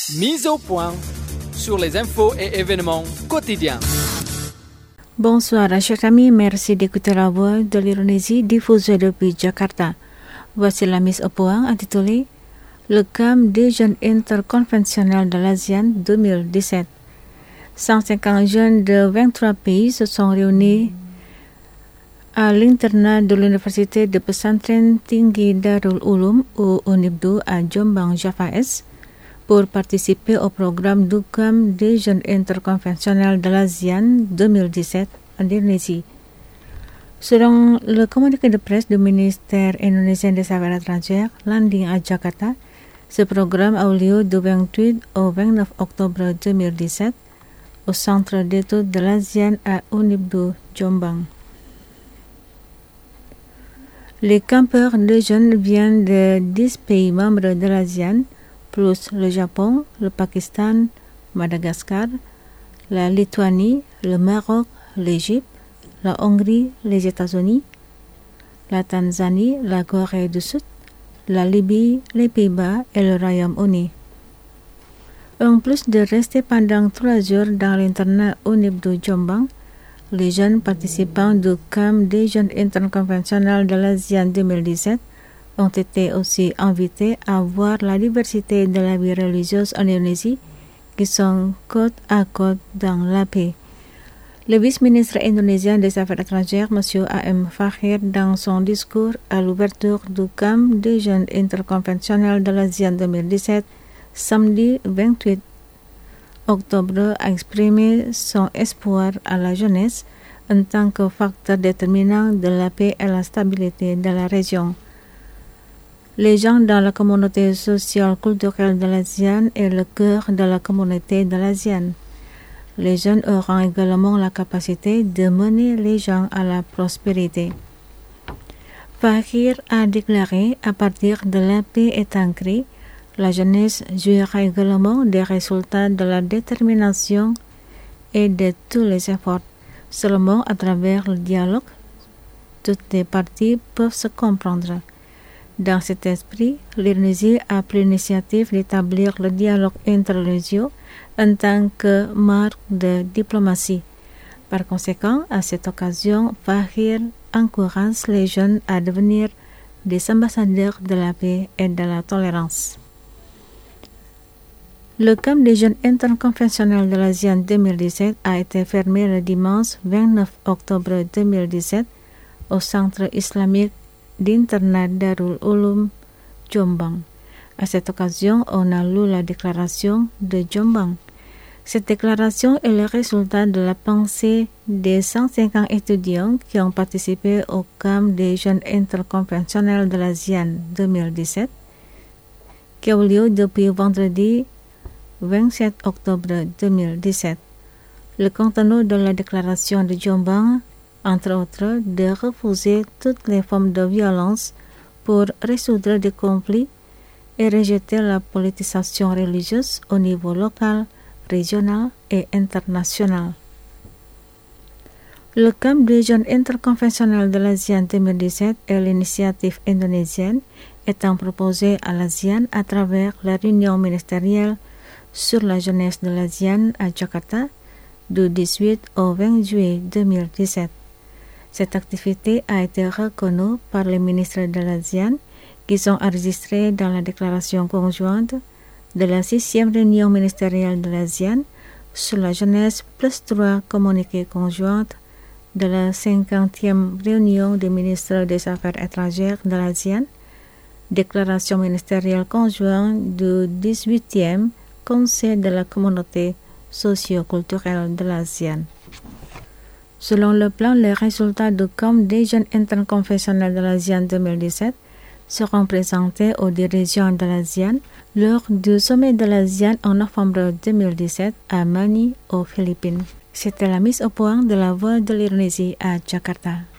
Mise au point sur les infos et événements quotidiens. Bonsoir, chers amis. Merci d'écouter la voix de l'Indonésie diffusée depuis Jakarta. Voici la mise au point intitulée Le camp des jeunes interconventionnels de l'ASEAN 2017. 150 jeunes de 23 pays se sont réunis à l'internat de l'Université de Pesantren Tinggi Darul Ulum ou UNIBDU à Jombang, Java Est, pour participer au programme du camp des jeunes interconventionnels de l'ASEAN 2017 en Indonésie. Selon le communiqué de presse du ministère indonésien des Affaires étrangères, landing à Jakarta, ce programme a eu lieu du 28 au 29 octobre 2017 au centre d'études de l'ASEAN à UNIBDU, Jombang. Les campeurs de jeunes viennent de 10 pays membres de l'ASEAN, plus le Japon, le Pakistan, Madagascar, la Lituanie, le Maroc, l'Égypte, la Hongrie, les États-Unis, la Tanzanie, la Corée du Sud, la Libye, les Pays-Bas et le Royaume-Uni. En plus de rester pendant 3 jours dans l'internat UNIBDU Jombang, les jeunes participants du camp des jeunes interconventionnels de l'ASEAN 2017 ont été aussi invités à voir la diversité de la vie religieuse en Indonésie qui sont côte à côte dans la paix. Le vice-ministre indonésien des Affaires étrangères, M. A.M. Fakhir, dans son discours à l'ouverture du camp des jeunes interconventionnels de l'ASEAN 2017, samedi 28 octobre, a exprimé son espoir à la jeunesse en tant que facteur déterminant de la paix et la stabilité de la région. Les gens dans la communauté sociale culturelle de l'ASEAN est le cœur de la communauté de l'ASEAN. Les jeunes auront également la capacité de mener les gens à la prospérité. Fakhir a déclaré à partir de la paix est ancrée, la jeunesse jouira également des résultats de la détermination et de tous les efforts. Seulement à travers le dialogue, toutes les parties peuvent se comprendre. Dans cet esprit, l'Indonésie a pris l'initiative d'établir le dialogue interreligieux en tant que marque de diplomatie. Par conséquent, à cette occasion, Fakhir encourage les jeunes à devenir des ambassadeurs de la paix et de la tolérance. Le camp des jeunes interconventionnels de l'ASEAN 2017 a été fermé le dimanche 29 octobre 2017 au centre islamique d'internat Darul Ulum, Jombang. À cette occasion, on a lu la déclaration de Jombang. Cette déclaration est le résultat de la pensée des 150 étudiants qui ont participé au camp des jeunes interconventionnels de l'ASEAN 2017, qui a eu lieu depuis vendredi 27 octobre 2017. Le contenu de la déclaration de Jombang, entre autres, de refuser toutes les formes de violence pour résoudre des conflits et rejeter la politisation religieuse au niveau local, régional et international. Le camp des jeunes interconventionnels de l'ASEAN 2017 est l'initiative indonésienne étant proposée à l'ASEAN à travers la réunion ministérielle sur la jeunesse de l'ASEAN à Jakarta du 18 au 20 juillet 2017. Cette activité a été reconnue par les ministres de l'ASEAN qui sont enregistrés dans la déclaration conjointe de la 6e réunion ministérielle de l'ASEAN sur la jeunesse plus 3 communiqués conjoints de la 50e réunion des ministres des Affaires étrangères de l'ASEAN, déclaration ministérielle conjointe du 18e Conseil de la communauté socio-culturelle de l'ASEAN. Selon le plan, les résultats du camp des jeunes interconfessionnels de l'ASEAN 2017 seront présentés aux dirigeants de l'ASEAN lors du sommet de l'ASEAN en novembre 2017 à Manille, aux Philippines. C'était la mise au point de la voix de l'Indonésie à Jakarta.